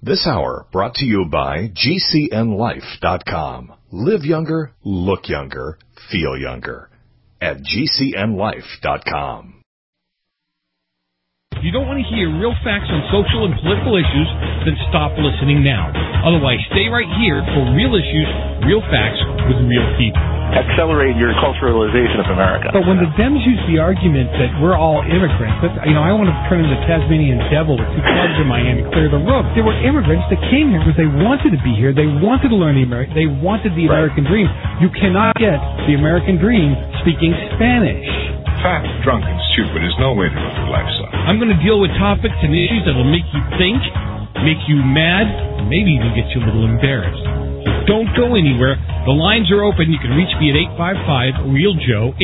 This hour brought to you by GCNLife.com. Live younger, look younger, feel younger. At GCNLife.com. If you don't want to hear real facts on social and political issues, then stop listening now. Otherwise, stay right here for real issues, real facts with real people. Accelerate your culturalization of America. But when the Dems use the argument that we're all immigrants, I want to turn into Tasmanian devil with two clubs in Miami, clear the road. There were immigrants that came here because they wanted to be here. They wanted to learn they wanted the American dream. You cannot get the American dream speaking Spanish. Fat, drunk, and stupid is no way to live your life, son. I'm going to deal with topics and issues that will make you think, make you mad, and maybe even get you a little embarrassed. So don't go anywhere. The lines are open. You can reach me at 855-REAL-JOE,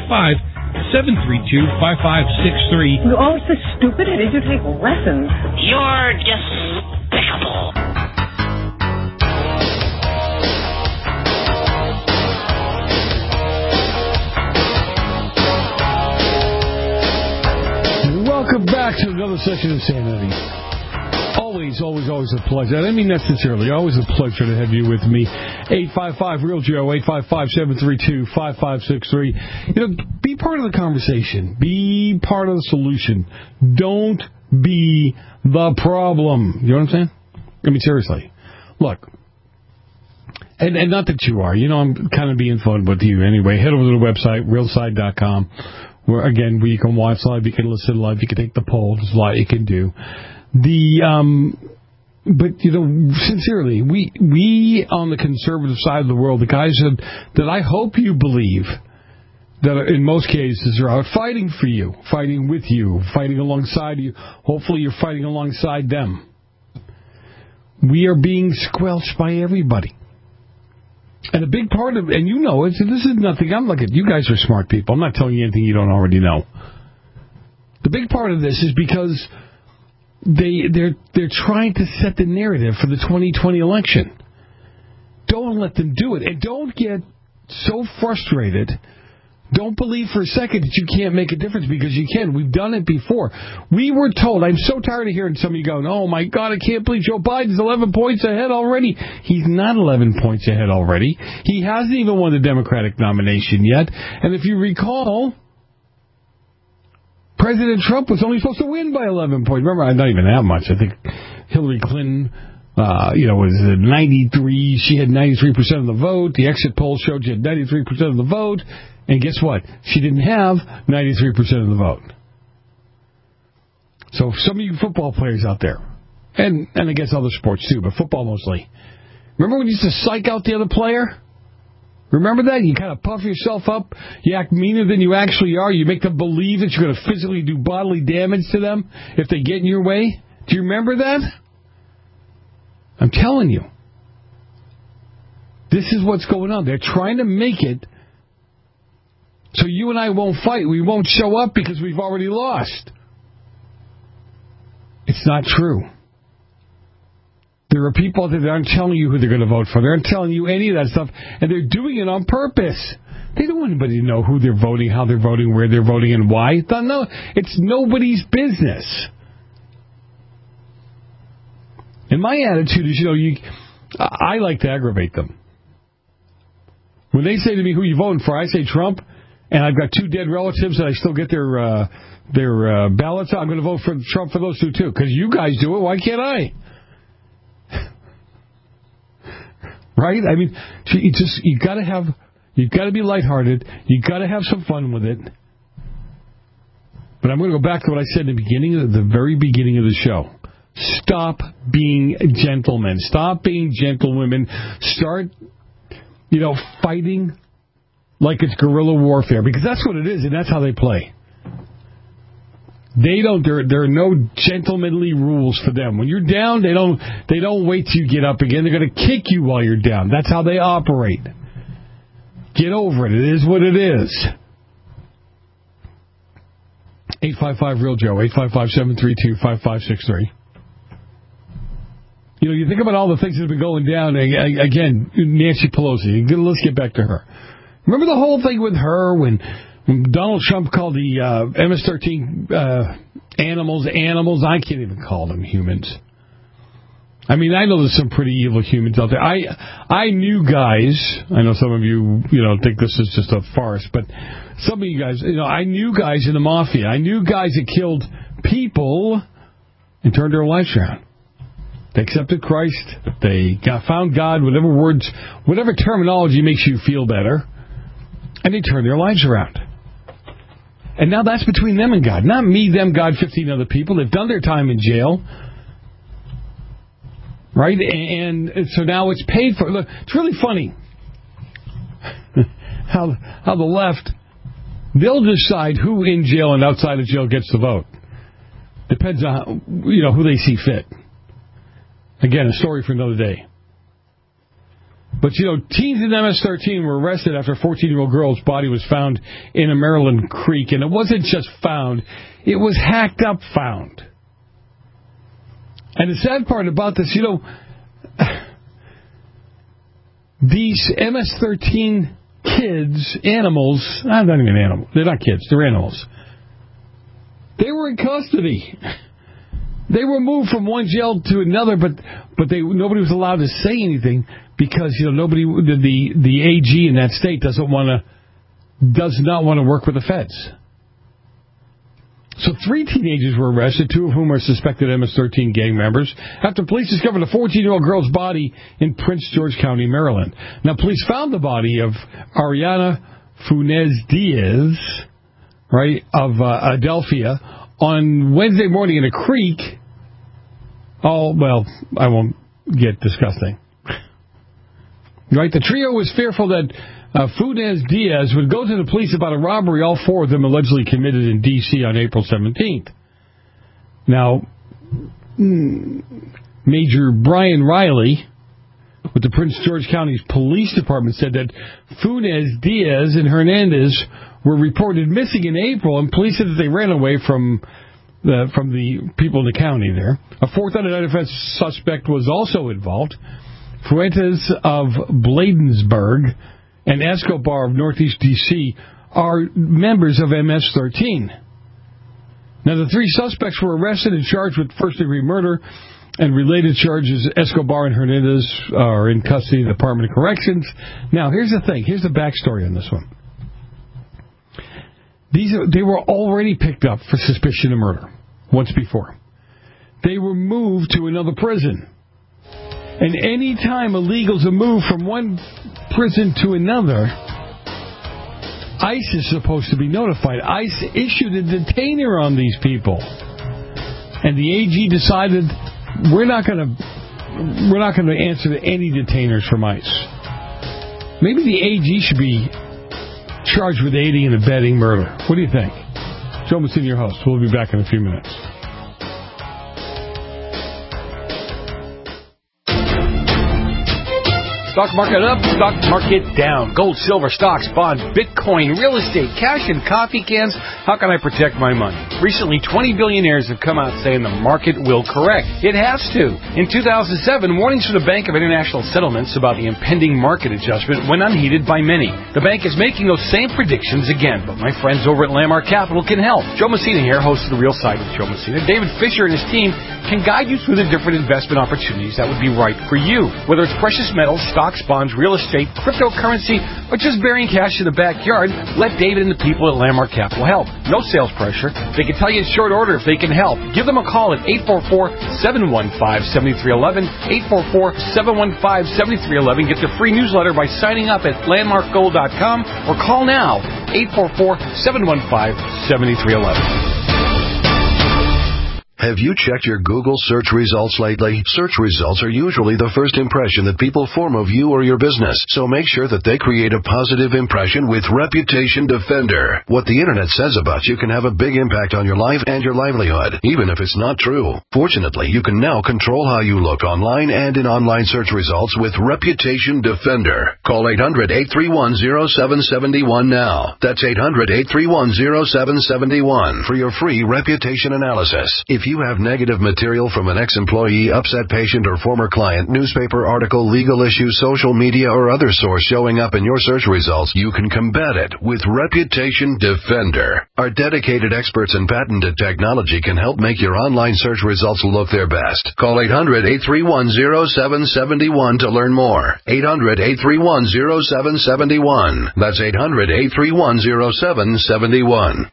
855-732-5563. You're all so stupid. How did you take lessons? You're despicable. Welcome back to another session of Sanity. Always a pleasure. I mean that sincerely. Always a pleasure to have you with me. 855-REAL-JOE, 855-732-5563. Be part of the conversation. Be part of the solution. Don't be the problem. You know what I'm saying? I mean, seriously. Look. And not that you are. I'm kind of being fun with you anyway. Head over to the website, realside.com. Where, again, you can watch live, you can listen live, you can take the poll. There's a lot you can do. But, sincerely, we on the conservative side of the world, the guys that I hope you believe that in most cases are out fighting for you, fighting with you, fighting alongside you. Hopefully you're fighting alongside them. We are being squelched by everybody. And a big part of, and this is nothing, you guys are smart people. I'm not telling you anything you don't already know. The big part of this is because they're trying to set the narrative for the 2020 election. Don't let them do it. And don't get so frustrated. Don't believe for a second that you can't make a difference, because you can. We've done it before. We were told, I'm so tired of hearing some of you going, oh my God, I can't believe Joe Biden's 11 points ahead already. He's not 11 points ahead already. He hasn't even won the Democratic nomination yet. And if you recall, President Trump was only supposed to win by 11 points. Remember, not even that much. I think Hillary Clinton, was 93. She had 93% of the vote. The exit polls showed she had 93% of the vote. And guess what? She didn't have 93% of the vote. So some of you football players out there, and I guess other sports too, but football mostly. Remember when you used to psych out the other player? Remember that? You kind of puff yourself up. You act meaner than you actually are. You make them believe that you're going to physically do bodily damage to them if they get in your way. Do you remember that? I'm telling you. This is what's going on. They're trying to make it so you and I won't fight. We won't show up because we've already lost. It's not true. There are people that aren't telling you who they're going to vote for. They aren't telling you any of that stuff, and they're doing it on purpose. They don't want anybody to know who they're voting, how they're voting, where they're voting, and why. No, it's nobody's business. And my attitude is, I like to aggravate them. When they say to me, who are you voting for? I say Trump, and I've got two dead relatives that I still get their ballots. I'm going to vote for Trump for those two, too, because you guys do it. Why can't I? Right? I mean, you got to be lighthearted. You got to have some fun with it. But I'm going to go back to what I said in the very beginning of the show. Stop being gentlemen. Stop being gentlewomen. Start, fighting like it's guerrilla warfare, because that's what it is, and that's how they play. There are no gentlemanly rules for them. When you're down, they don't wait till you get up again. They're going to kick you while you're down. That's how they operate. Get over it. It is what it is. 855-REAL-JOE, 855-732-5563. You think about all the things that have been going down. Again, Nancy Pelosi. Let's get back to her. Remember the whole thing with her when Donald Trump called the MS-13 animals. I can't even call them humans. I mean, I know there's some pretty evil humans out there. I knew guys. I know some of you, think this is just a farce, but some of you guys, I knew guys in the mafia. I knew guys that killed people and turned their lives around. They accepted Christ. They found God, whatever terminology makes you feel better, and they turned their lives around. And now that's between them and God. Not me, them, God, 15 other people. They've done their time in jail. Right? And so now it's paid for. Look, it's really funny how the left, they'll decide who in jail and outside of jail gets the vote. Depends on who they see fit. Again, a story for another day. But, teens in MS-13 were arrested after a 14-year-old girl's body was found in a Maryland creek. And it wasn't just found. It was hacked up found. And the sad part about this, these MS-13 kids, animals, not even animals, they're not kids, they're animals. They were in custody. They were moved from one jail to another, but nobody was allowed to say anything because the AG in that state does not want to work with the feds. So 3 teenagers were arrested, 2 of whom are suspected MS-13 gang members, after police discovered a 14-year-old girl's body in Prince George County, Maryland. Now, police found the body of Ariana Funes Diaz, right, of Adelphia, on Wednesday morning in a creek. Oh, well, I won't get disgusting. Right, the trio was fearful that Funes Diaz would go to the police about a robbery all 4 of them allegedly committed in D.C. on April 17th. Now, Major Brian Riley with the Prince George County Police Department said that Funes Diaz and Hernandez were reported missing in April, and police said that they ran away from the people in the county there. A 4th unidentified suspect was also involved. Fuentes of Bladensburg and Escobar of Northeast D.C. are members of MS-13. Now, the 3 suspects were arrested and charged with first-degree murder and related charges. Escobar and Hernandez are in custody of the Department of Corrections. Now, here's the thing. Here's the backstory on this one. They were already picked up for suspicion of murder once before. They were moved to another prison. And any time illegals are moved from one prison to another, ICE is supposed to be notified. ICE issued a detainer on these people. And the AG decided we're not going to answer to any detainers from ICE. Maybe the AG should be charged with aiding and abetting murder. What do you think? Joe Messina, your host. We'll be back in a few minutes. Stock market up, stock market down. Gold, silver, stocks, bonds, Bitcoin, real estate, cash, and coffee cans. How can I protect my money? Recently, 20 billionaires have come out saying the market will correct. It has to. In 2007, warnings from the Bank of International Settlements about the impending market adjustment went unheeded by many. The bank is making those same predictions again, but my friends over at Landmark Capital can help. Joe Messina here, host of The Real Side with Joe Messina. David Fisher and his team can guide you through the different investment opportunities that would be right for you. Whether it's precious metals, stocks, bonds, real estate, cryptocurrency, or just burying cash in the backyard, let David and the people at Landmark Capital help. No sales pressure. They can tell you in short order if they can help. Give them a call at 844-715-7311, 844-715-7311. Get the free newsletter by signing up at landmarkgold.com or call now, 844-715-7311. Have you checked your Google search results lately? Search results are usually the first impression that people form of you or your business, so make sure that they create a positive impression with Reputation Defender. What the internet says about you can have a big impact on your life and your livelihood, even if it's not true. Fortunately, you can now control how you look online and in online search results with Reputation Defender. Call 800-831-0771 now. That's 800-831-0771 for your free reputation analysis. If you have negative material from an ex-employee, upset patient, or former client, newspaper article, legal issue, social media, or other source showing up in your search results, you can combat it with Reputation Defender. Our dedicated experts in patented technology can help make your online search results look their best. Call 800-831-0771 to learn more. 800-831-0771. That's 800-831-0771.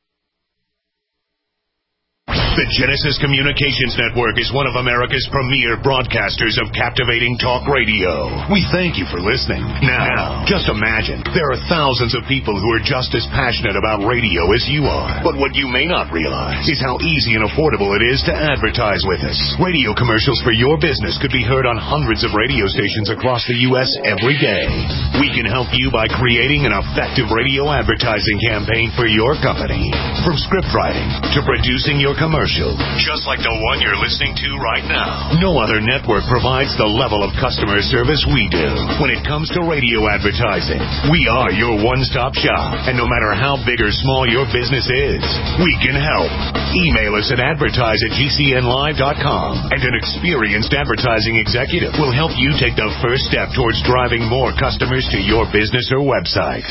The Genesis Communications Network is one of America's premier broadcasters of captivating talk radio. We thank you for listening. Now, just imagine, there are thousands of people who are just as passionate about radio as you are. But what you may not realize is how easy and affordable it is to advertise with us. Radio commercials for your business could be heard on hundreds of radio stations across the U.S. every day. We can help you by creating an effective radio advertising campaign for your company. From script writing to producing your commercial, just like the one you're listening to right now. No other network provides the level of customer service we do. When it comes to radio advertising, we are your one-stop shop. And no matter how big or small your business is, we can help. Email us at advertise@gcnlive.com, and an experienced advertising executive will help you take the first step towards driving more customers to your business or website.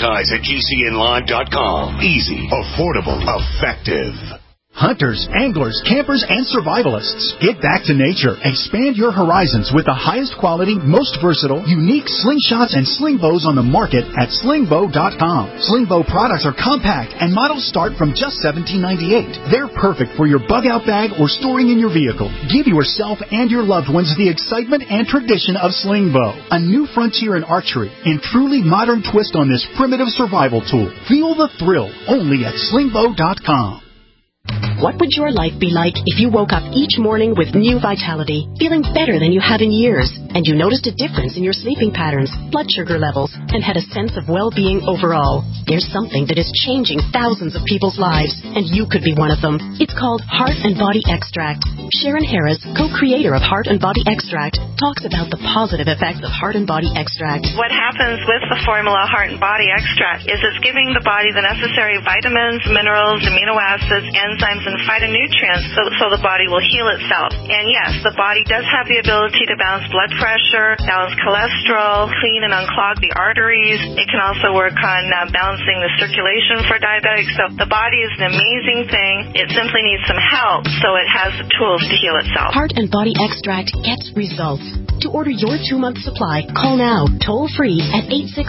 Advertise@gcnlive.com. Easy, affordable, effective. Hunters, anglers, campers, and survivalists. Get back to nature. Expand your horizons with the highest quality, most versatile, unique slingshots and sling bows on the market at slingbow.com. Slingbow products are compact and models start from just $17.98. They're perfect for your bug-out bag or storing in your vehicle. Give yourself and your loved ones the excitement and tradition of Slingbow, a new frontier in archery and truly modern twist on this primitive survival tool. Feel the thrill only at slingbow.com. What would your life be like if you woke up each morning with new vitality, feeling better than you have in years, and you noticed a difference in your sleeping patterns, blood sugar levels, and had a sense of well-being overall? There's something that is changing thousands of people's lives, and you could be one of them. It's called Heart and Body Extract. Sharon Harris, co-creator of Heart and Body Extract, talks about the positive effects of Heart and Body Extract. What happens with the formula Heart and Body Extract is it's giving the body the necessary vitamins, minerals, amino acids, enzymes, and phytonutrients so the body will heal itself. And yes, the body does have the ability to balance blood pressure, balance cholesterol, clean and unclog the arteries. It can also work on balancing the circulation for diabetics. So the body is an amazing thing. It simply needs some help so it has the tools to heal itself. Heart and Body Extract gets results. To order your 2-month supply, call now, toll free at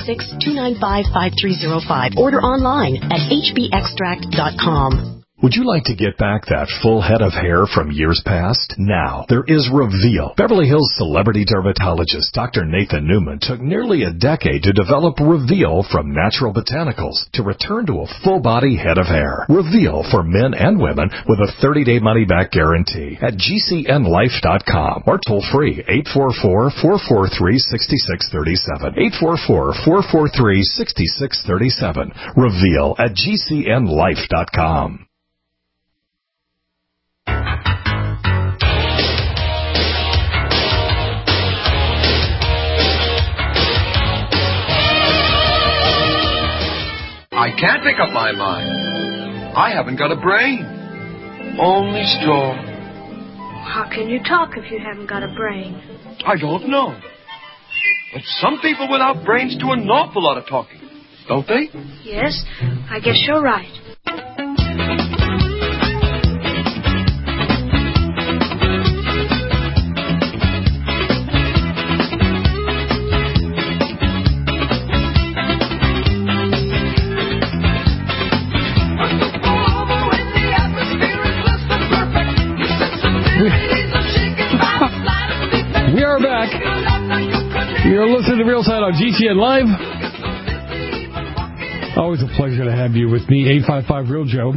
866-295-5305. Order online at hbextract.com. Would you like to get back that full head of hair from years past? Now, there is Reveal. Beverly Hills celebrity dermatologist Dr. Nathan Newman took nearly a decade to develop Reveal from natural botanicals to return to a full-body head of hair. Reveal for men and women with a 30-day money-back guarantee at gcnlife.com or toll free 844-443-6637. 844-443-6637. Reveal at gcnlife.com. I can't make up my mind. I haven't got a brain. Only straw. How can you talk if you haven't got a brain? I don't know. But some people without brains do an awful lot of talking, don't they? Yes, I guess you're right. We are back. You're listening to Real Side on GCN Live. Always a pleasure to have you with me. 855 Real Joe.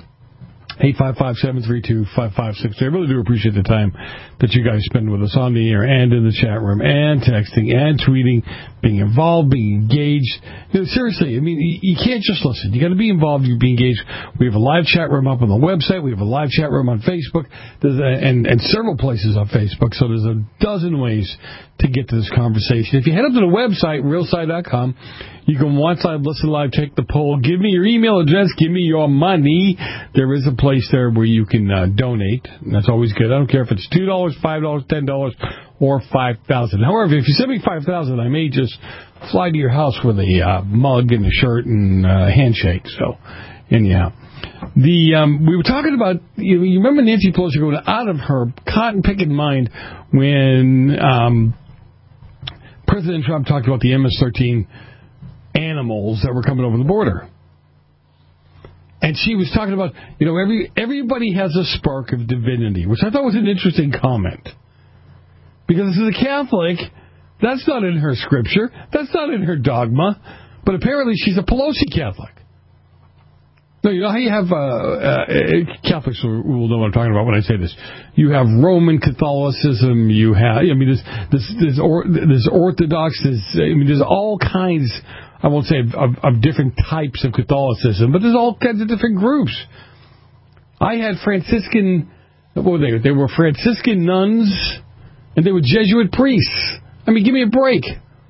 855-732-5563. I really do appreciate the time that you guys spend with us on the air and in the chat room and texting and tweeting, being involved, being engaged. You know, seriously, I mean, you can't just listen. You got to be involved. You be engaged. We have a live chat room up on the website. We have a live chat room on Facebook and several places on Facebook. So there's a dozen ways to get to this conversation. If you head up to the website, realside.com, you can watch live, listen live, take the poll. Give me your email address. Give me your money. There is a place there where you can donate. And that's always good. I don't care if it's $2, $5, $10, or $5,000. However, if you send me $5,000, I may just fly to your house with a mug and a shirt and a handshake. So, anyhow. We were talking about, you remember Nancy Pelosi going out of her cotton-picking mind when President Trump talked about the MS-13 animals that were coming over the border. And she was talking about, everybody has a spark of divinity, which I thought was an interesting comment. Because as a Catholic, that's not in her scripture, that's not in her dogma, but apparently she's a Pelosi Catholic. No, you know how you have Catholics will know what I'm talking about when I say this. You have Roman Catholicism. You have, there's Orthodox. There's all kinds. I won't say of different types of Catholicism, but there's all kinds of different groups. I had Franciscan. What were they? They were Franciscan nuns, and they were Jesuit priests. Give me a break.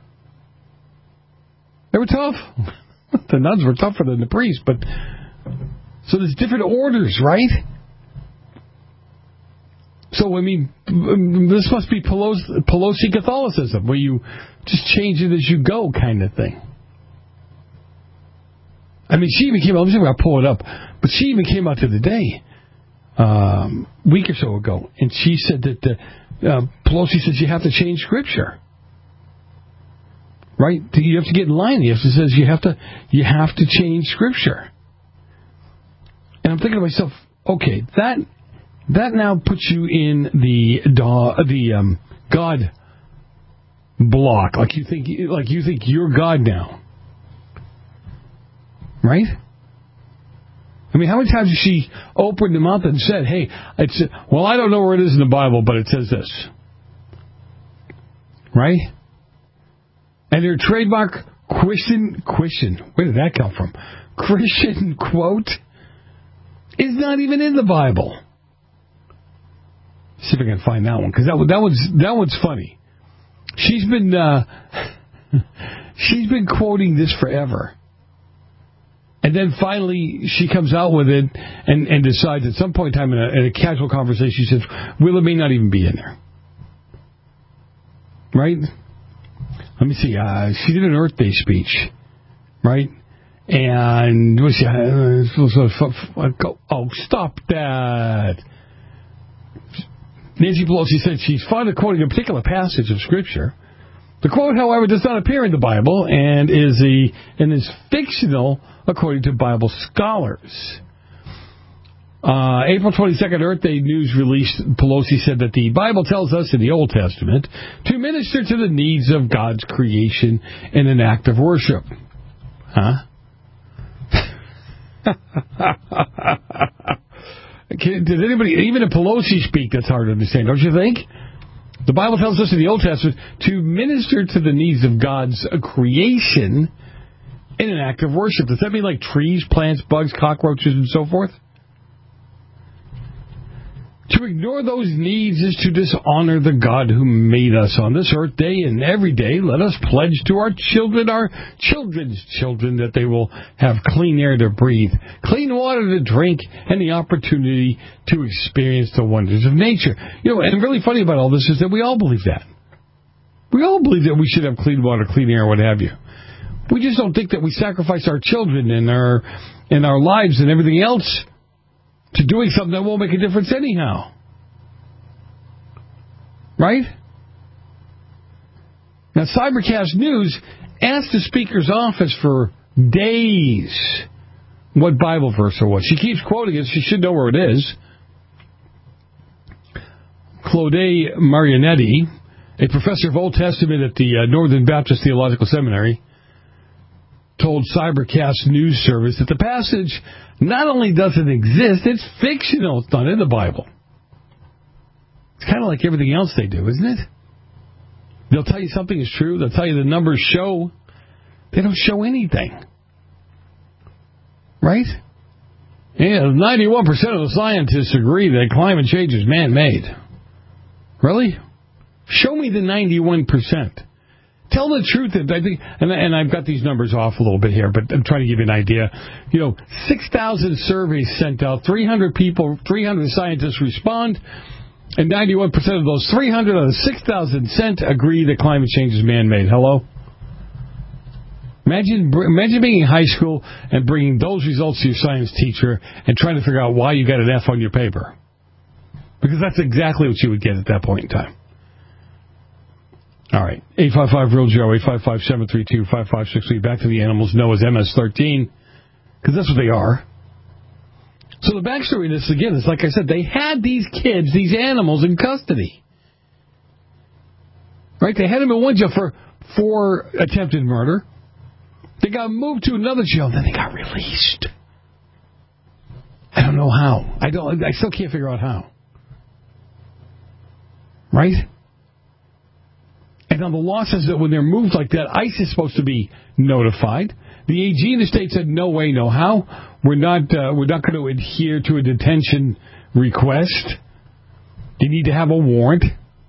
They were tough. The nuns were tougher than the priests, but. So there's different orders, right? So, this must be Pelosi Catholicism, where you just change it as you go kind of thing. She even came out, I'll pull it up, but she even came out to the day, a week or so ago, and she said that Pelosi says you have to change Scripture. Right? You have to get in line. She says you have to change Scripture. And I'm thinking to myself, okay, that now puts you in the God block, like you think you're God now, right? How many times has she opened her mouth and said, "Hey, I don't know where it is in the Bible, but it says this," right? And their trademark Christian, where did that come from? Christian quote. Is not even in the Bible. See if I can find that one, because that one's funny. She's been quoting this forever, and then finally she comes out with it and decides at some point in time in a casual conversation, she says, "Well, it may not even be in there." Right? Let me see. She did an Earth Day speech, right? And stop that. Nancy Pelosi said she's fond of quoting a particular passage of Scripture. The quote, however, does not appear in the Bible and is fictional according to Bible scholars. April 22nd, Earth Day news release, Pelosi said that the Bible tells us in the Old Testament to minister to the needs of God's creation in an act of worship. Huh? Did anybody, even a Pelosi speak, that's hard to understand, don't you think? The Bible tells us in the Old Testament to minister to the needs of God's creation in an act of worship. Does that mean like trees, plants, bugs, cockroaches, and so forth? To ignore those needs is to dishonor the God who made us. On this Earth Day and every day, let us pledge to our children, our children's children, that they will have clean air to breathe, clean water to drink, and the opportunity to experience the wonders of nature. And really funny about all this is that we all believe that. We all believe that we should have clean water, clean air, what have you. We just don't think that we sacrifice our children and our lives and everything else to doing something that won't make a difference anyhow. Right? Now, Cybercast News asked the Speaker's office for days what Bible verse it was. She keeps quoting it. She should know where it is. Claude Marianetti, a professor of Old Testament at the Northern Baptist Theological Seminary, told Cybercast News Service that the passage not only doesn't exist, it's fictional. It's not in the Bible. It's kind of like everything else they do, isn't it? They'll tell you something is true. They'll tell you the numbers show. They don't show anything. Right? Yeah, 91% of the scientists agree that climate change is man-made. Really? Show me the 91%. Tell the truth. I think, and I've got these numbers off a little bit here, but I'm trying to give you an idea. 6,000 surveys sent out, 300 scientists respond, and 91% of those 300 out of 6,000 sent agree that climate change is man-made. Hello? Imagine being in high school and bringing those results to your science teacher and trying to figure out why you got an F on your paper. Because that's exactly what you would get at that point in time. All right. 855-REAL-JOE, 855-732-5563. Back to the animals known as MS-13, because that's what they are. So the backstory of this, again, is like I said, they had these kids, these animals, in custody. Right? They had them in one jail for attempted murder. They got moved to another jail, and then they got released. I don't know how. I still can't figure out how. Right? And now the law says that when they're moved like that, ICE is supposed to be notified. The AG in the state said, no way, no how. We're not going to adhere to a detention request. You need to have a warrant.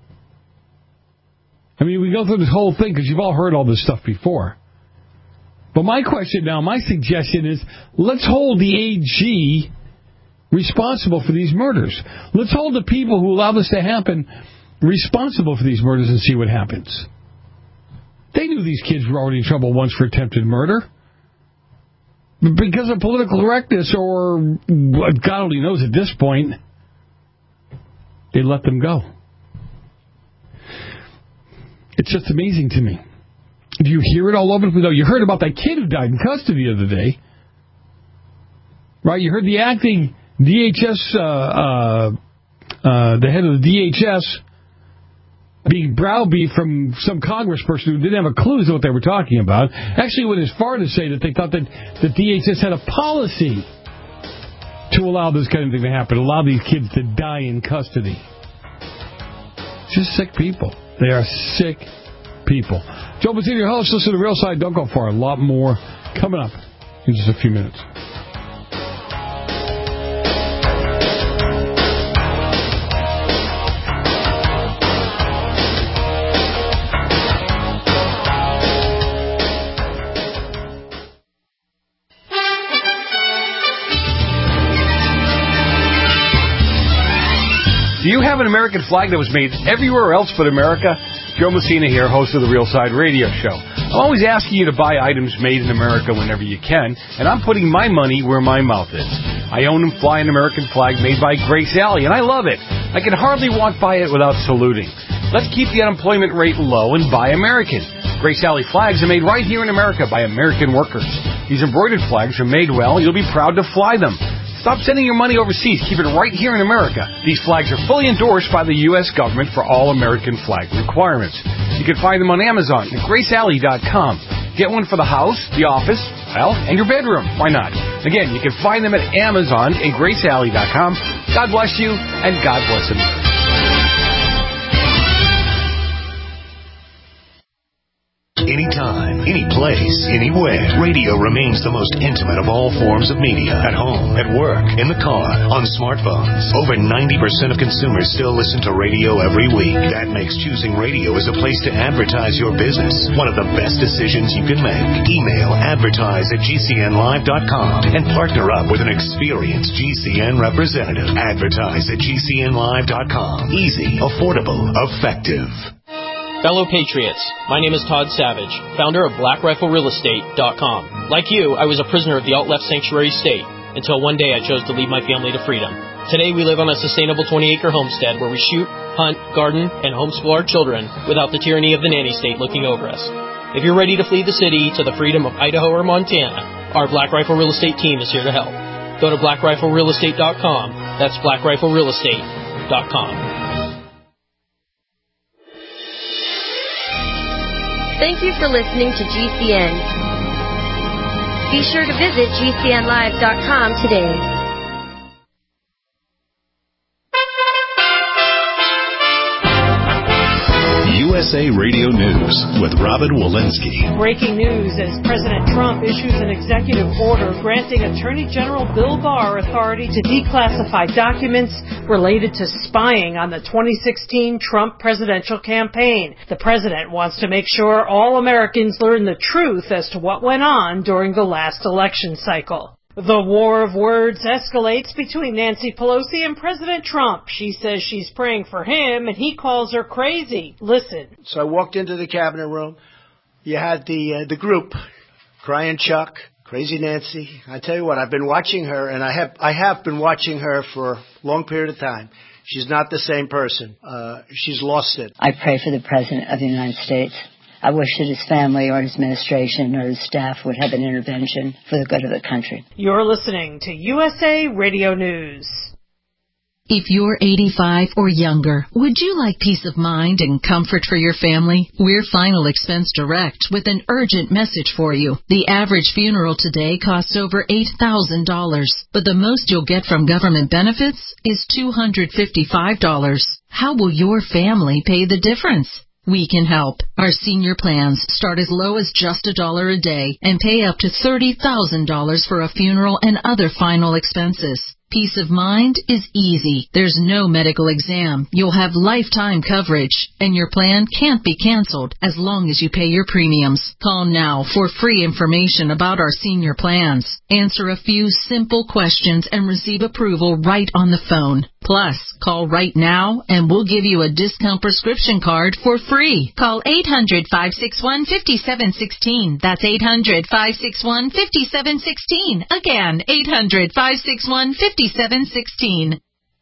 I mean, we go through this whole thing because you've all heard all this stuff before. But my question now, my suggestion is, let's hold the AG responsible for these murders. Let's hold the people who allow this to happen responsible for these murders and see what happens. They knew these kids were already in trouble once for attempted murder. But because of political correctness, or God only knows at this point, they let them go. It's just amazing to me. Do you hear it all over the place? You heard about that kid who died in custody the other day. Right? You heard the acting DHS, the head of the DHS, being browbeat from some congressperson who didn't have a clue as to what they were talking about. Actually went as far to say that they thought that the DHS had a policy to allow this kind of thing to happen, allow these kids to die in custody. Just sick people. They are sick people. Joe Mazzini, your host. Listen to The Real Side. Don't go far. A lot more coming up in just a few minutes. Do you have an American flag that was made everywhere else but America? Joe Messina here, host of the Real Side Radio Show. I'm always asking you to buy items made in America whenever you can, and I'm putting my money where my mouth is. I own and fly an American flag made by Grace Alley, and I love it. I can hardly walk by it without saluting. Let's keep the unemployment rate low and buy American. Grace Alley flags are made right here in America by American workers. These embroidered flags are made well. You'll be proud to fly them. Stop sending your money overseas. Keep it right here in America. These flags are fully endorsed by the U.S. government for all American flag requirements. You can find them on Amazon at GraceAlley.com. Get one for the house, the office, well, and your bedroom. Why not? Again, you can find them at Amazon and GraceAlley.com. God bless you, and God bless America. Anytime, any place, anywhere. Radio remains the most intimate of all forms of media. At home, at work, in the car, on smartphones. Over 90% of consumers still listen to radio every week. That makes choosing radio as a place to advertise your business one of the best decisions you can make. Email advertise@gcnlive.com and partner up with an experienced GCN representative. Advertise@gcnlive.com. Easy, affordable, effective. Fellow Patriots, my name is Todd Savage, founder of BlackRifleRealEstate.com. Like you, I was a prisoner of the alt-left sanctuary state until one day I chose to lead my family to freedom. Today we live on a sustainable 20-acre homestead where we shoot, hunt, garden, and homeschool our children without the tyranny of the nanny state looking over us. If you're ready to flee the city to the freedom of Idaho or Montana, our Black Rifle Real Estate team is here to help. Go to BlackRifleRealEstate.com. That's BlackRifleRealEstate.com. Thank you for listening to GCN. Be sure to visit GCNlive.com today. USA Radio News with Robin Walensky. Breaking news as President Trump issues an executive order granting Attorney General Bill Barr authority to declassify documents related to spying on the 2016 Trump presidential campaign. The president wants to make sure all Americans learn the truth as to what went on during the last election cycle. The war of words escalates between Nancy Pelosi and President Trump. She says she's praying for him, and he calls her crazy. Listen. So I walked into the cabinet room. You had the group, Crying Chuck, Crazy Nancy. I tell you what, I've been watching her, and I have been watching her for a long period of time. She's not the same person. She's lost it. I pray for the President of the United States. I wish that his family or his administration or his staff would have an intervention for the good of the country. You're listening to USA Radio News. If you're 85 or younger, would you like peace of mind and comfort for your family? We're Final Expense Direct with an urgent message for you. The average funeral today costs over $8,000, but the most you'll get from government benefits is $255. How will your family pay the difference? We can help. Our senior plans start as low as just $1 a day and pay up to $30,000 for a funeral and other final expenses. Peace of mind is easy. There's no medical exam. You'll have lifetime coverage, and your plan can't be canceled as long as you pay your premiums. Call now for free information about our senior plans. Answer a few simple questions and receive approval right on the phone. Plus, call right now and we'll give you a discount prescription card for free. Call 800-561-5716. That's 800-561-5716. Again, 800-561-5716.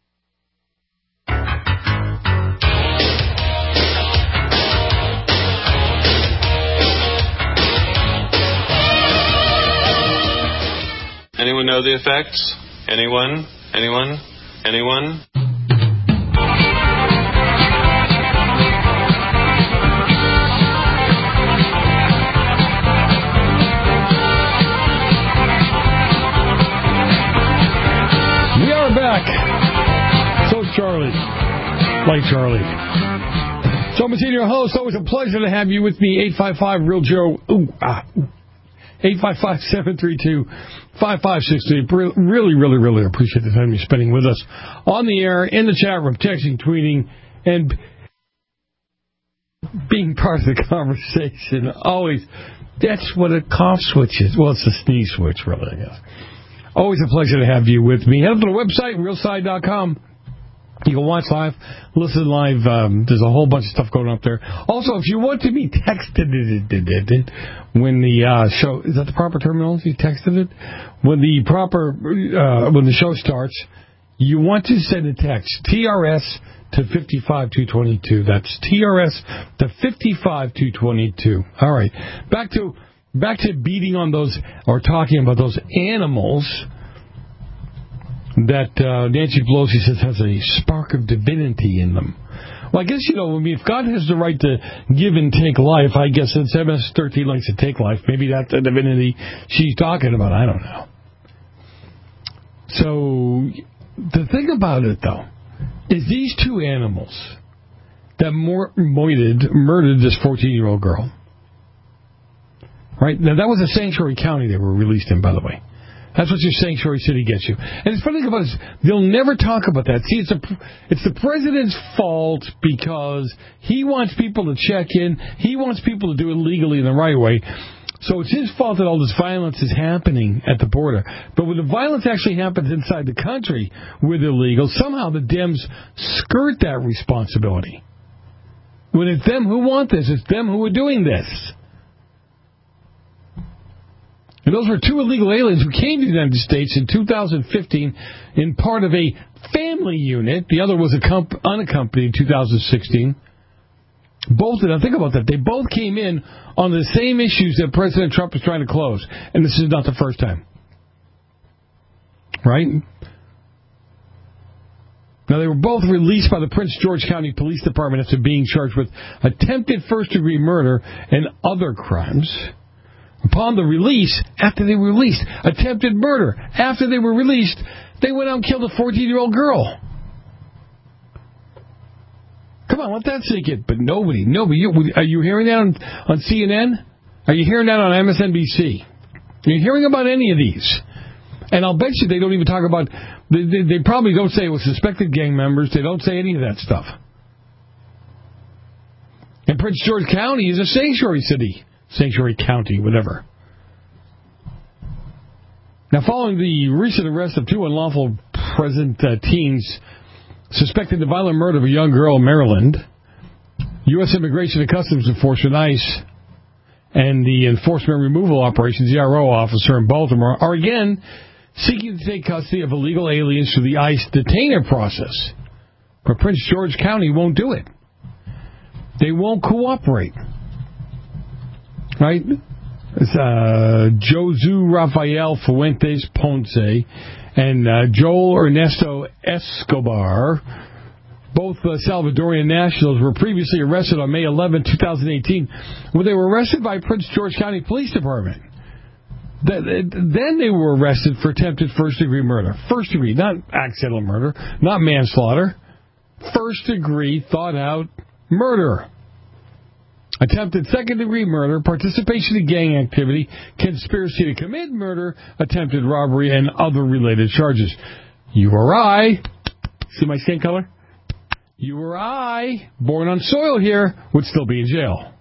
Anyone know the effects? Anyone? Anyone? Anyone? We are back. So Charlie. Like Charlie. So I'm your host. Always a pleasure to have you with me. 855-REAL-JOE. 855-732-5563. Really appreciate the time you're spending with us on the air, in the chat room, texting, tweeting, and being part of the conversation. Always. That's what a cough switch is. Well, it's a sneeze switch, really, I guess. Always a pleasure to have you with me. Head up to the website, realside.com. You can watch live, listen live. There's a whole bunch of stuff going up there. Also, if you want to be texted when the show, is that the proper terminology? Texted it? When the show starts, you want to send a text, TRS to 55222. That's TRS to 55222. All right. Back to beating on those, or talking about those animals that Nancy Pelosi says has a spark of divinity in them. Well, I guess, if God has the right to give and take life, I guess since MS-13 likes to take life, maybe that's the divinity she's talking about. I don't know. So, the thing about it, though, is these two animals that murdered this 14-year-old girl. Right? Now, that was a sanctuary county they were released in, by the way. That's what your sanctuary city gets you. And the funny thing about it is, they'll never talk about that. See, it's the president's fault because he wants people to check in. He wants people to do it legally in the right way. So it's his fault that all this violence is happening at the border. But when the violence actually happens inside the country with illegal, somehow the Dems skirt that responsibility. When it's them who want this, it's them who are doing this. And those were two illegal aliens who came to the United States in 2015 in part of a family unit. The other was unaccompanied in 2016. Now think about that. They both came in on the same issues that President Trump is trying to close. And this is not the first time. Right? Now, they were both released by the Prince George County Police Department after being charged with attempted first-degree murder and other crimes. Upon the release, after they were released, attempted murder. After they were released, they went out and killed a 14-year-old girl. Come Come on, let that sink in. But nobody. Are you hearing that on CNN? Are you hearing that on MSNBC? Are you hearing about any of these? And I'll bet you they don't even talk about... They probably don't say it was suspected gang members. They don't say any of that stuff. And Prince George County is a sanctuary city. Sanctuary county, whatever. Now, following the recent arrest of 2 unlawful present teens suspected of violent murder of a young girl in Maryland, U.S. Immigration and Customs Enforcement, ICE, and the Enforcement Removal Operations, ERO officer in Baltimore, are again seeking to take custody of illegal aliens through the ICE detainer process. But Prince George County won't do it. They won't cooperate. Right? It's Josu Rafael Fuentes Ponce and Joel Ernesto Escobar, both Salvadorian nationals, were previously arrested on May 11, 2018, when they were arrested by Prince George County Police Department. Then they were arrested for attempted first-degree murder. First degree, not accidental murder, not manslaughter. First-degree, thought-out murder. Attempted second-degree murder, participation in gang activity, conspiracy to commit murder, attempted robbery, and other related charges. You or I, see my skin color? You or I, born on soil here, would still be in jail.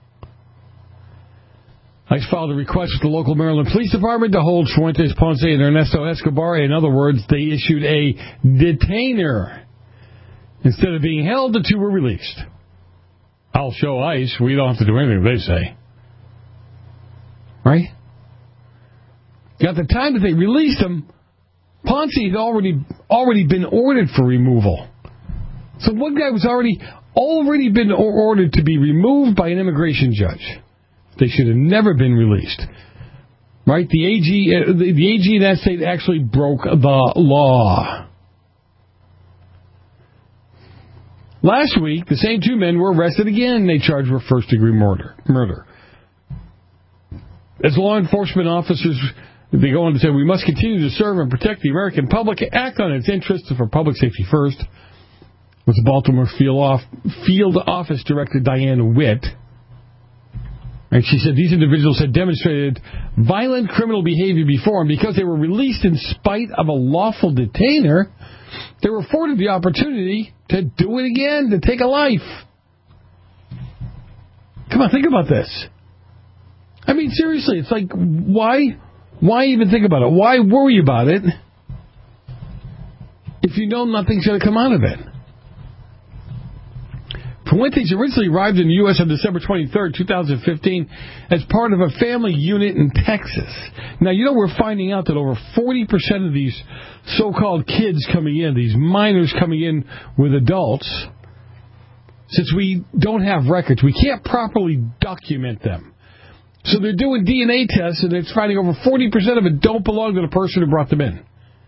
ICE filed a request with the local Maryland Police Department to hold Fuentes Ponce and Ernesto Escobar. In other words, they issued a detainer. Instead of being held, the 2 were released. I'll show ICE. We don't have to do anything they say. Right? At the time that they released them, Ponce had already been ordered for removal. So one guy was already been ordered to be removed by an immigration judge. They should have never been released. Right? The AG in that state actually broke the law. Last week, the same 2 men were arrested again. They charged with first-degree murder. As law enforcement officers, they go on to say, we must continue to serve and protect the American public, act on its interests for public safety first. With the Baltimore Field Office Director Diane Witt. And she said these individuals had demonstrated violent criminal behavior before, and because they were released in spite of a lawful detainer, they were afforded the opportunity to do it again, to take a life. Come on, think about this. I mean, seriously, it's like, why even think about it? Why worry about it if you know nothing's going to come out of it? Fuentes originally arrived in the U.S. on December 23rd, 2015, as part of a family unit in Texas. Now, we're finding out that over 40% of these so-called kids coming in, these minors coming in with adults, since we don't have records, we can't properly document them. So they're doing DNA tests, and it's finding over 40% of it don't belong to the person who brought them in.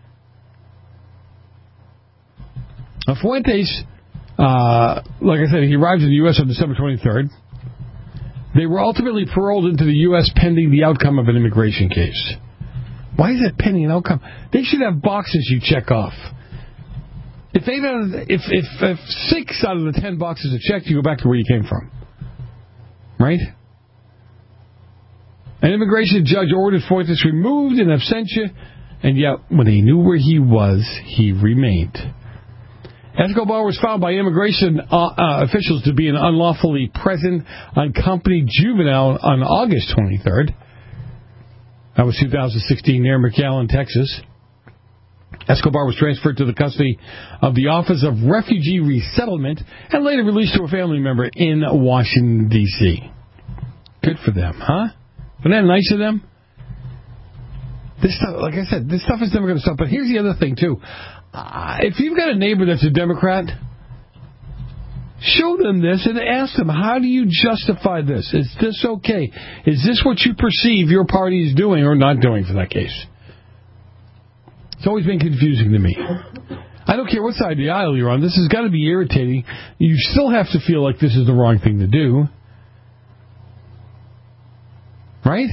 Now, Fuentes... like I said, he arrived in the U.S. on December 23rd. They were ultimately paroled into the U.S. pending the outcome of an immigration case. Why is that pending an outcome? They should have boxes you check off. If 6 out of the 10 boxes are checked, you go back to where you came from. Right? An immigration judge ordered Fuentes removed in absentia, and yet when he knew where he was, he remained. Escobar was found by immigration officials to be an unlawfully present unaccompanied juvenile on August 23rd. That was 2016 near McAllen, Texas. Escobar was transferred to the custody of the Office of Refugee Resettlement and later released to a family member in Washington, D.C. Good for them, huh? Isn't that nice of them? This stuff, like I said, this stuff is never going to stop. But here's the other thing, too. If you've got a neighbor that's a Democrat, show them this and ask them, how do you justify this? Is this okay? Is this what you perceive your party is doing or not doing for that case? It's always been confusing to me. I don't care what side of the aisle you're on. This has got to be irritating. You still have to feel like this is the wrong thing to do. Right?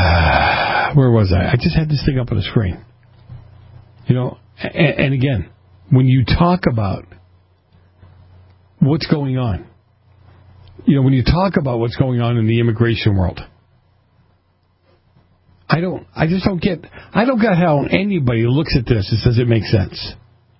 Where was I? I just had this thing up on the screen. And again, when you talk about what's going on, when you talk about what's going on in the immigration world, I don't get how anybody looks at this and says it makes sense.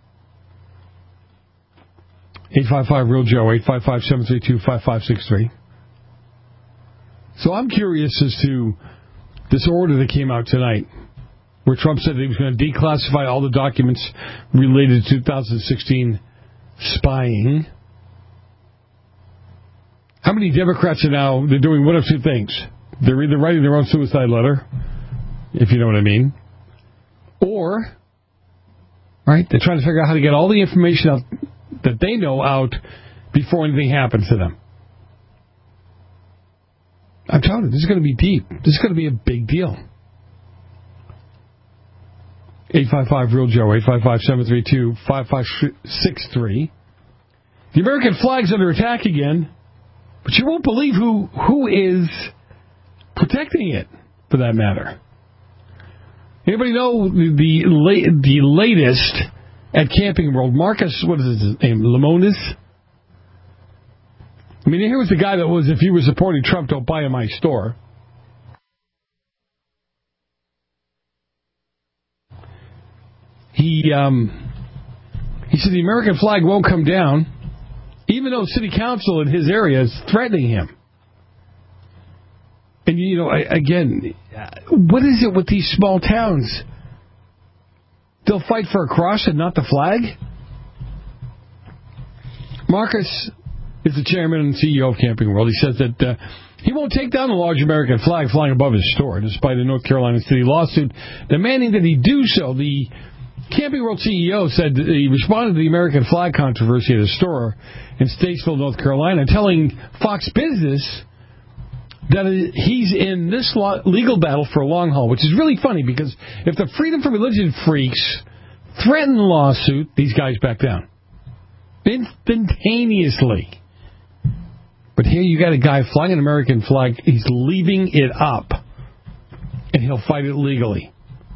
855-REAL-JOE, 855-732-5563. So I'm curious as to this order that came out tonight, where Trump said that he was going to declassify all the documents related to 2016 spying. How many Democrats are now, they're doing one of two things. They're either writing their own suicide letter, if you know what I mean, or, right, they're trying to figure out how to get all the information out that they know out before anything happens to them. I'm telling you, this is going to be deep. This is going to be a big deal. 855-REAL-JOE, 855-732-5563. The American flag's under attack again, but you won't believe who is protecting it, for that matter. Anybody know the latest at Camping World? Marcus, what is his name, Lemonis? I mean, here was the guy that was, if you were supporting Trump, don't buy in my store. He said the American flag won't come down, even though city council in his area is threatening him. And, again, what is it with these small towns? They'll fight for a cross and not the flag? Marcus is the chairman and CEO of Camping World. He says that he won't take down the large American flag flying above his store, despite a North Carolina city lawsuit demanding that he do so. The Camping World CEO said that he responded to the American flag controversy at his store in Statesville, North Carolina, telling Fox Business that he's in this legal battle for a long haul, which is really funny because if the freedom from religion freaks threaten the lawsuit, these guys back down instantaneously. But here you got a guy flying an American flag. He's leaving it up, and he'll fight it legally.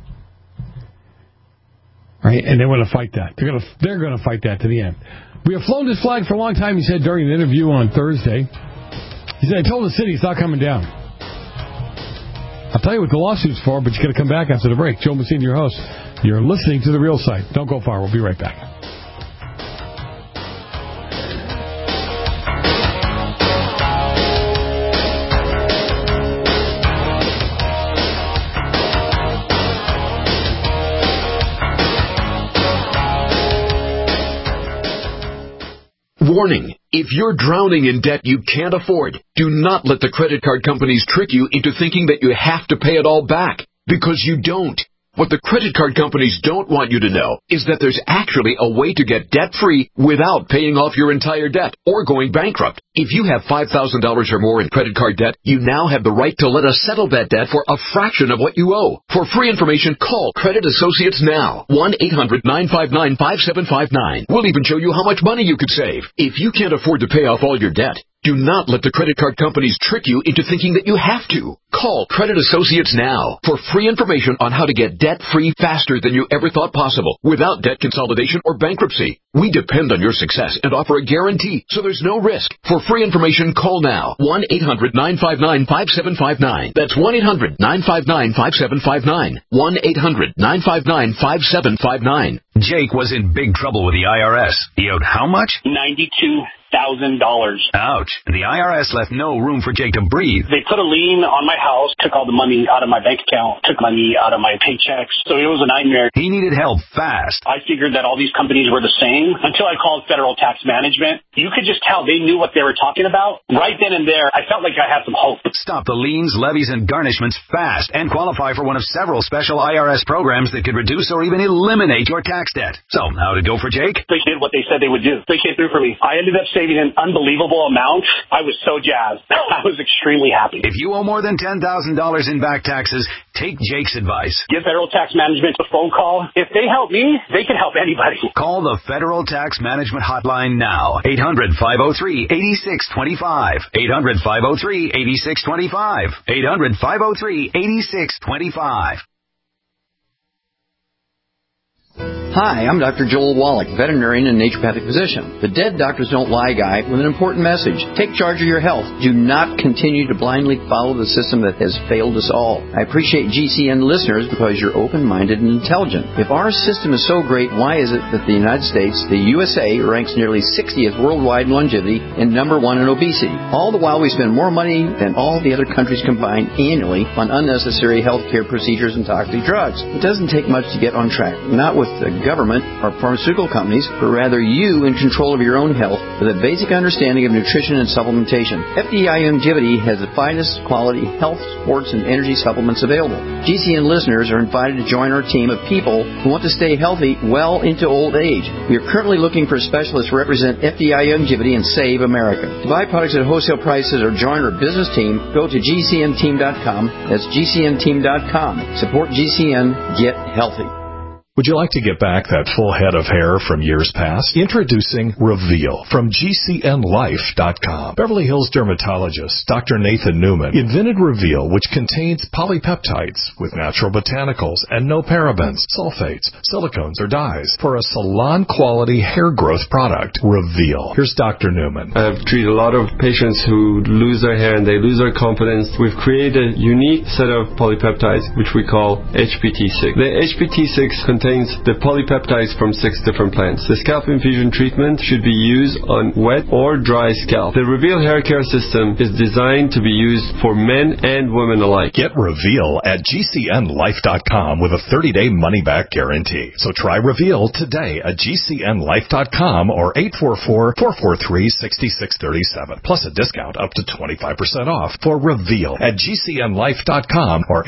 Right? And they want to fight that. They're going to fight that to the end. We have flown this flag for a long time, he said during an interview on Thursday. He said, I told the city it's not coming down. I'll tell you what the lawsuit's for, but you got to come back after the break. Joe Messina, your host. You're listening to The Real Side. Don't go far. We'll be right back. Warning. If you're drowning in debt you can't afford, do not let the credit card companies trick you into thinking that you have to pay it all back, because you don't. What the credit card companies don't want you to know is that there's actually a way to get debt-free without paying off your entire debt or going bankrupt. If you have $5,000 or more in credit card debt, you now have the right to let us settle that debt for a fraction of what you owe. For free information, call Credit Associates now. 1-800-959-5759. We'll even show you how much money you could save. If you can't afford to pay off all your debt, do not let the credit card companies trick you into thinking that you have to. Call Credit Associates now for free information on how to get debt-free faster than you ever thought possible without debt consolidation or bankruptcy. We depend on your success and offer a guarantee, so there's no risk. For free information, call now. 1-800-959-5759. That's 1-800-959-5759. 1-800-959-5759. Jake was in big trouble with the IRS. He owed how much? $92,000. Ouch. And the IRS left no room for Jake to breathe. They put a lien on my house, took all the money out of my bank account, took money out of my paychecks. So it was a nightmare. He needed help fast. I figured that all these companies were the same until I called Federal Tax Management. You could just tell they knew what they were talking about. Right then and there, I felt like I had some hope. Stop the liens, levies, and garnishments fast and qualify for one of several special IRS programs that could reduce or even eliminate your tax debt. So, how'd it go for Jake? They did what they said they would do. They came through for me. I ended up saving an unbelievable amount. I was so jazzed. I was extremely happy. If you owe more than $10,000 in back taxes, take Jake's advice. Give Federal Tax Management a phone call. If they help me, they can help anybody. Call the Federal Tax Management Hotline now. 800-503-8625. 800-503-8625. 800-503-8625. Hi, I'm Dr. Joel Wallach, veterinarian and naturopathic physician. The Dead Doctors Don't Lie guy with an important message. Take charge of your health. Do not continue to blindly follow the system that has failed us all. I appreciate GCN listeners because you're open-minded and intelligent. If our system is so great, why is it that the United States, the USA, ranks nearly 60th worldwide in longevity and number 1 in obesity? All the while we spend more money than all the other countries combined annually on unnecessary healthcare procedures and toxic drugs. It doesn't take much to get on track. Not with the government or pharmaceutical companies, but rather you in control of your own health with a basic understanding of nutrition and supplementation. FDI Longevity has the finest quality health, sports, and energy supplements available. GCN listeners are invited to join our team of people who want to stay healthy well into old age. We are currently looking for specialists to represent FDI Longevity and Save America. To buy products at wholesale prices or join our business team, go to GCNteam.com. That's GCNteam.com. Support GCN. Get healthy. Would you like to get back that full head of hair from years past? Introducing Reveal from GCNlife.com. Beverly Hills dermatologist Dr. Nathan Newman invented Reveal, which contains polypeptides with natural botanicals and no parabens, sulfates, silicones, or dyes for a salon-quality hair growth product. Reveal. Here's Dr. Newman. I've treated a lot of patients who lose their hair and they lose their confidence. We've created a unique set of polypeptides, which we call HPT6. The HPT6 contains the polypeptides from 6 different plants. The scalp infusion treatment should be used on wet or dry scalp. The Reveal hair care system is designed to be used for men and women alike. Get Reveal at GCNlife.com with a 30-day money-back guarantee. So try Reveal today at GCNlife.com or 844-443-6637. Plus a discount up to 25% off for Reveal at GCNlife.com or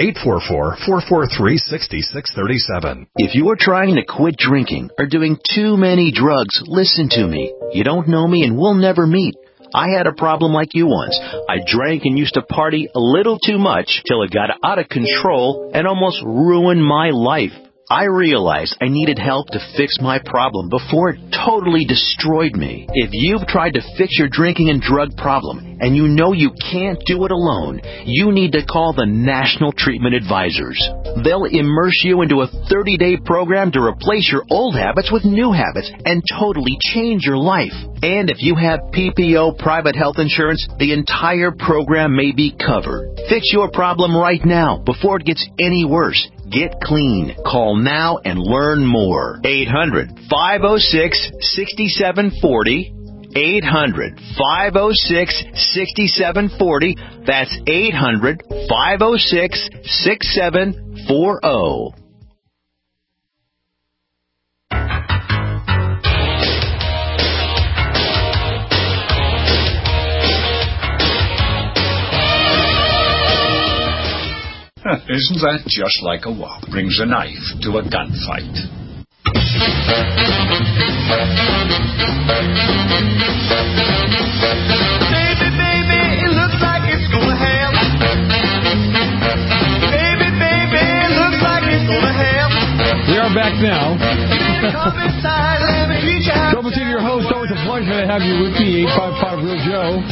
844-443-6637. If you are trying to quit drinking or doing too many drugs, listen to me. You don't know me and we'll never meet. I had a problem like you once. I drank and used to party a little too much till it got out of control and almost ruined my life. I realized I needed help to fix my problem before it totally destroyed me. If you've tried to fix your drinking and drug problem and you know you can't do it alone, you need to call the National Treatment Advisors. They'll immerse you into a 30-day program to replace your old habits with new habits and totally change your life. And if you have PPO private health insurance, the entire program may be covered. Fix your problem right now before it gets any worse. Get clean. Call now and learn more. 800-506-6740. 800-506-6740. That's 800-506-6740. Isn't that just like a wop? Brings a knife to a gunfight. Baby, baby, it looks like it's gonna hail. Baby, baby, it looks like it's gonna hail. We are back now. Trouble to your host, always a pleasure to have you with me, 855 Real Joe.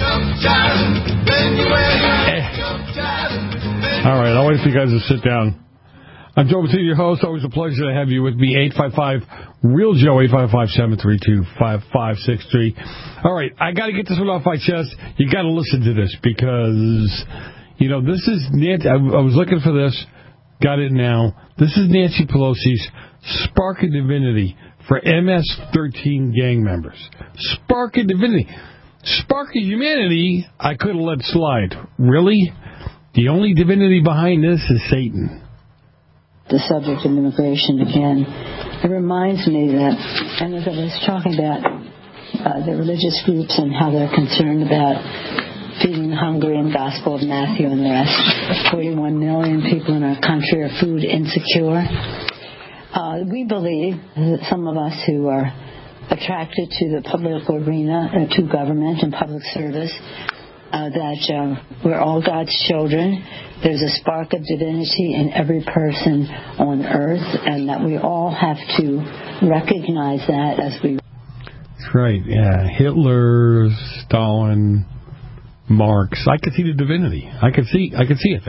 All right, I'll wait for you guys to sit down. I'm Joe Battista, your host. Always a pleasure to have you with me. 855-REAL Joe, 855-732-5563. All right, I got to get this one off my chest. You got to listen to this because, you know, this is Nancy. I was looking for this. Got it now. This is Nancy Pelosi's Spark of Divinity for MS-13 gang members. Spark of Divinity. Spark of Humanity, I could have let slide. Really? The only divinity behind this is Satan. The subject of immigration again. It reminds me that, and as I was talking about the religious groups and how they're concerned about feeding the hungry and Gospel of Matthew and the rest. 41 million people in our country are food insecure. We believe, some of us who are attracted to the public arena, to government and public service, that we're all God's children. There's a spark of divinity in every person on earth, and that we all have to recognize that as we... That's right, yeah. Hitler, Stalin, Marx. I could see the divinity. I could see it there.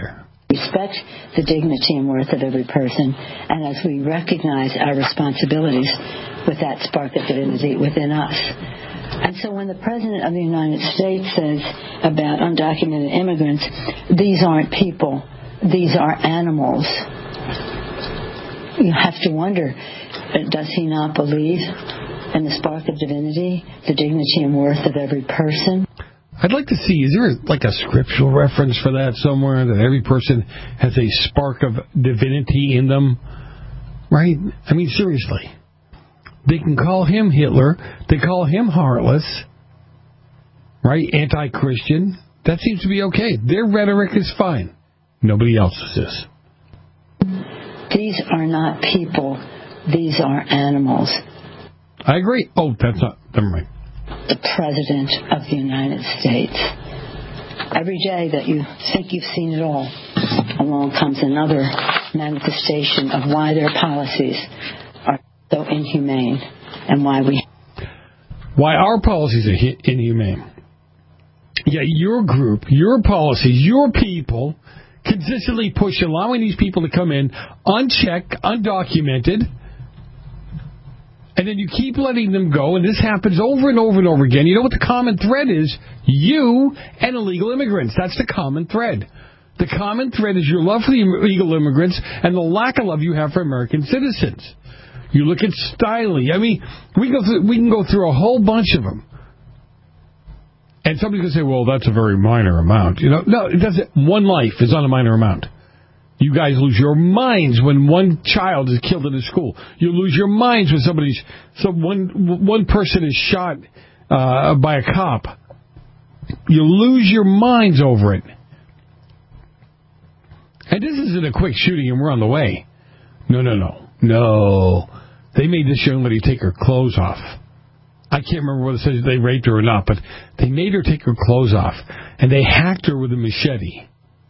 respect the dignity and worth of every person, and as we recognize our responsibilities with that spark of divinity within us. And so when the President of the United States says about undocumented immigrants, these aren't people, these are animals, you have to wonder, does he not believe in the spark of divinity, the dignity and worth of every person? I'd like to see, is there like a scriptural reference for that somewhere, that every person has a spark of divinity in them? Right? I mean, seriously. They can call him Hitler. They call him heartless. Right? Anti-Christian. That seems to be okay. Their rhetoric is fine. Nobody else's is. These are not people. These are animals. I agree. Oh, that's not... Never mind. The President of the United States. Every day that you think you've seen it all, along comes another manifestation of why their policies are so inhumane and why our policies are inhumane. Yeah, your group, your policies, your people consistently push allowing these people to come in unchecked, undocumented, and then you keep letting them go, and this happens over and over and over again. You know what the common thread is? You and illegal immigrants. That's the common thread. The common thread is your love for the illegal immigrants and the lack of love you have for American citizens. You look at Stiley. I mean, we can go through a whole bunch of them. And somebody's going to say, well, that's a very minor amount. You know, no, it doesn't. One life is not a minor amount. You guys lose your minds when one child is killed in a school. You lose your minds when one person is shot by a cop. You lose your minds over it. And this isn't a quick shooting and we're on the way. No. They made this young lady take her clothes off. I can't remember whether it says they raped her or not, but they made her take her clothes off. And they hacked her with a machete.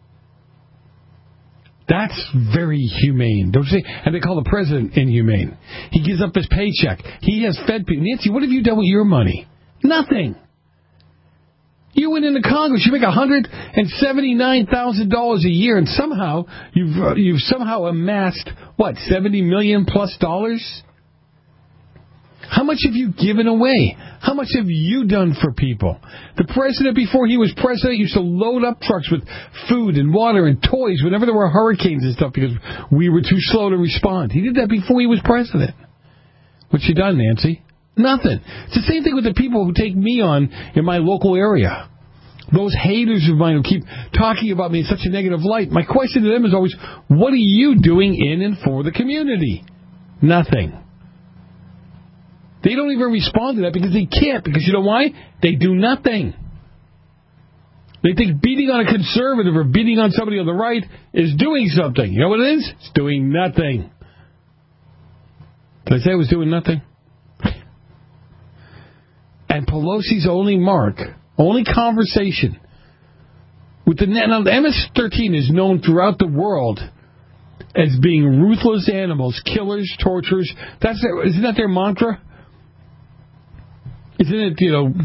That's very humane, don't you say? And they call the president inhumane. He gives up his paycheck. He has fed people. Nancy, what have you done with your money? Nothing. You went into Congress. You make $179,000 a year, and somehow you've somehow amassed what, $70 million plus dollars? How much have you given away? How much have you done for people? The president, before he was president, used to load up trucks with food and water and toys whenever there were hurricanes and stuff because we were too slow to respond. He did that before he was president. What's you done, Nancy? Nothing. It's the same thing with the people who take me on in my local area. Those haters of mine who keep talking about me in such a negative light. My question to them is always, what are you doing in and for the community? Nothing. They don't even respond to that because they can't. Because you know why? They do nothing. They think beating on a conservative or beating on somebody on the right is doing something. You know what it is? It's doing nothing. Did I say it was doing nothing? And Pelosi's only conversation with the MS-13 is known throughout the world as being ruthless animals, killers, torturers. Isn't that their mantra? Isn't it,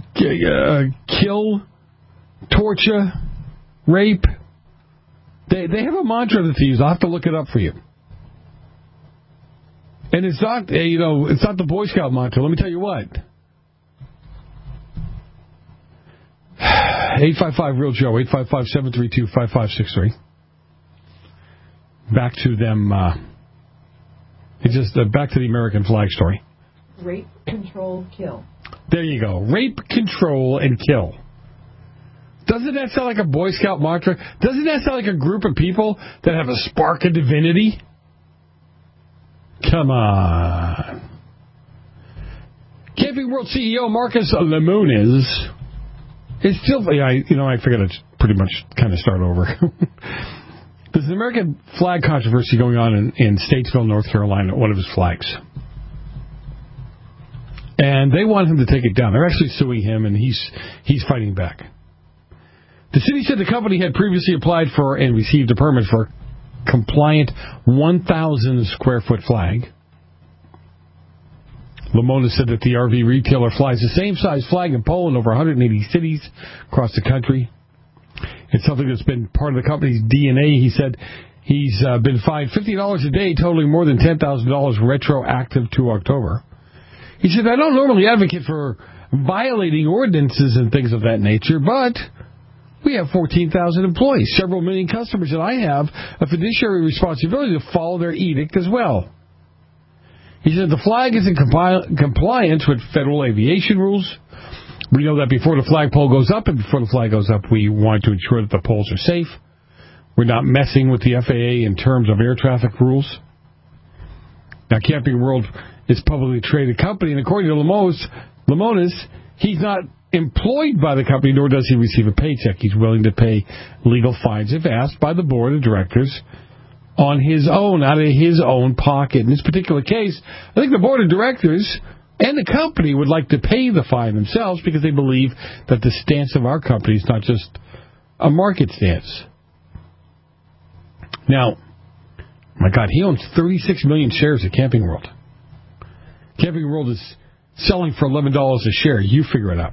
kill, torture, rape? They have a mantra that they use. I'll have to look it up for you. And it's not, it's not the Boy Scout mantra. Let me tell you what. 855-REAL-JOE, 855-732-5563. Back to them, back to the American flag story. Rape, control, kill. There you go. Rape, control, and kill. Doesn't that sound like a Boy Scout mantra? Doesn't that sound like a group of people that have a spark of divinity? Come on. Camping World CEO Marcus Lemonis is still... I figured I'd pretty much kind of start over. There's an American flag controversy going on in Statesville, North Carolina, one of his flags. And they want him to take it down. They're actually suing him, and he's fighting back. The city said the company had previously applied for and received a permit for a compliant 1,000-square-foot flag. Lemonis said that the RV retailer flies the same size flag in Poland over 180 cities across the country. It's something that's been part of the company's DNA. He said he's been fined $50 a day, totaling more than $10,000 retroactive to October. He said, I don't normally advocate for violating ordinances and things of that nature, but we have 14,000 employees, several million customers, and I have a fiduciary responsibility to follow their edict as well. He said the flag is in compliance with federal aviation rules. We know that before the flagpole goes up and before the flag goes up, we want to ensure that the poles are safe. We're not messing with the FAA in terms of air traffic rules. Now, Camping World is a publicly traded company, and according to Lemonis, he's not employed by the company, nor does he receive a paycheck. He's willing to pay legal fines if asked by the board of directors on his own, out of his own pocket. In this particular case, I think the board of directors and the company would like to pay the fine themselves because they believe that the stance of our company is not just a market stance. Now, my God, he owns 36 million shares of Camping World. Camping World is selling for $11 a share. You figure it out.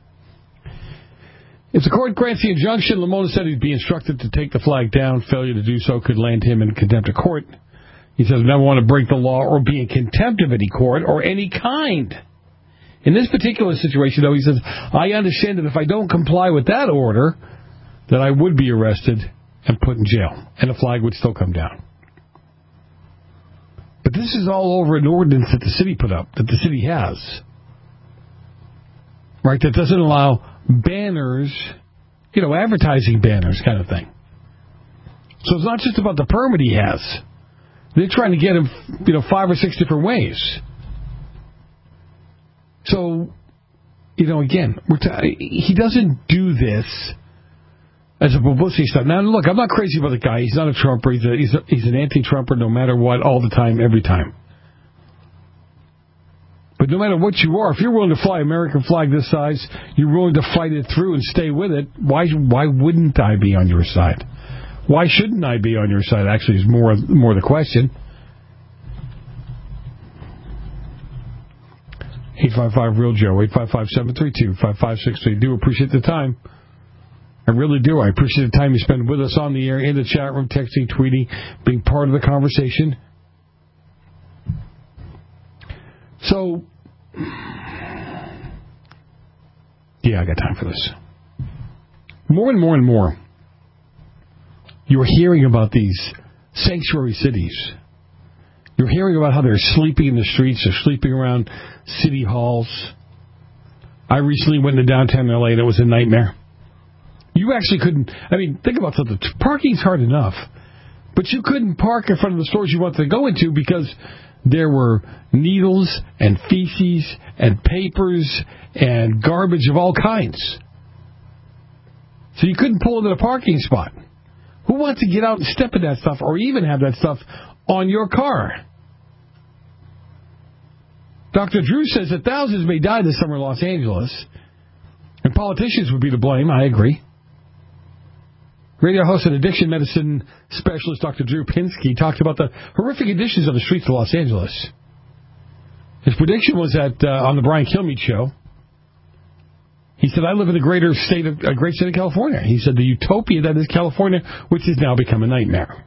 If the court grants the injunction, Lamona said he'd be instructed to take the flag down. Failure to do so could land him in contempt of court. He says, I never want to break the law or be in contempt of any court or any kind. In this particular situation, though, he says, I understand that if I don't comply with that order, that I would be arrested and put in jail, and the flag would still come down. But this is all over an ordinance that the city put up, that the city has. Right, that doesn't allow banners, advertising banners kind of thing. So it's not just about the permit he has. They're trying to get him, 5 or 6 different ways. So, again, he doesn't do this as a publicity stunt. Now, look, I'm not crazy about the guy. He's not a Trumper. He's an anti-Trumper no matter what, all the time, every time. But no matter what you are, if you're willing to fly American flag this size, you're willing to fight it through and stay with it, why wouldn't I be on your side? Why shouldn't I be on your side, actually, is more the question. 855-REAL-JOE, 855-732-5563. Do appreciate the time. I really do. I appreciate the time you spend with us on the air, in the chat room, texting, tweeting, being part of the conversation. So, yeah, I got time for this. More and more and more, you're hearing about these sanctuary cities. You're hearing about how they're sleeping in the streets, they're sleeping around city halls. I recently went to downtown L.A. and it was a nightmare. You actually couldn't, think about something. Parking's hard enough, but you couldn't park in front of the stores you wanted to go into because there were needles and feces and papers and garbage of all kinds. So you couldn't pull into the parking spot. Who wants to get out and step in that stuff or even have that stuff on your car? Dr. Drew says that thousands may die this summer in Los Angeles, and politicians would be to blame. I agree. Radio host and addiction medicine specialist Dr. Drew Pinsky talked about the horrific conditions on the streets of Los Angeles. His prediction was that on the Brian Kilmeade show, he said, I live in a great state of California. He said the utopia that is California, which has now become a nightmare.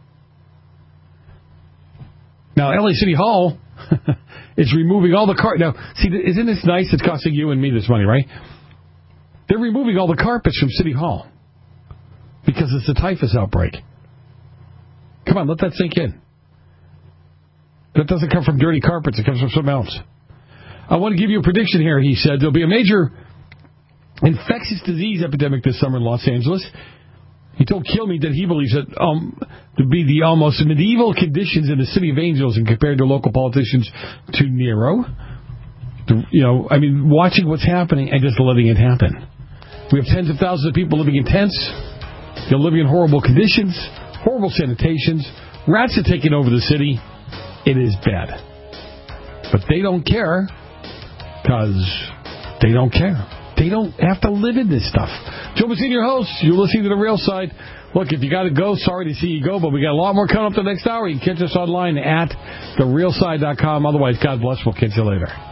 Now, LA City Hall is removing all the carpet. Now, see, isn't this nice? It's costing you and me this money, right? They're removing all the carpets from City Hall because it's a typhus outbreak. Come on, let that sink in. That doesn't come from dirty carpets. It comes from something else. I want to give you a prediction here. He said there'll be a major infectious disease epidemic this summer in Los Angeles. He told Kilmeade that he believes that to be the almost medieval conditions in the city of Angels and compared to local politicians to Nero. Watching what's happening and just letting it happen. We have tens of thousands of people living in tents. They're living in horrible conditions, horrible sanitations. Rats are taking over the city. It is bad. But they don't care because they don't care. They don't have to live in this stuff. Joe Messina, your host. You're listening to The Real Side. Look, if you got to go, sorry to see you go, but we got a lot more coming up the next hour. You can catch us online at therealside.com. Otherwise, God bless. We'll catch you later.